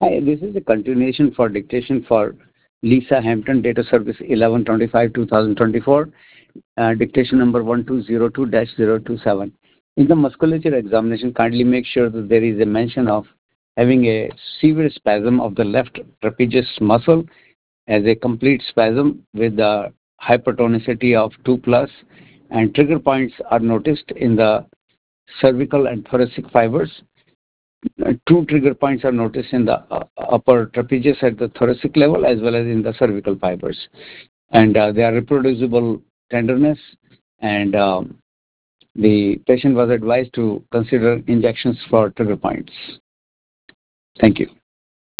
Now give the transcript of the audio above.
Hi, this is a continuation for dictation for Lisa Hampton, data service 1125-2024, dictation number 1202-027. In the musculature examination, kindly make sure that there is a mention of having a severe spasm of the left trapezius muscle as a complete spasm with the hypertonicity of 2 plus, and trigger points are noticed in the cervical and thoracic fibers. Two trigger points are noticed in the upper trapezius at the thoracic level as well as in the cervical fibers. And they are reproducible tenderness, and the patient was advised to consider injections for trigger points. Thank you.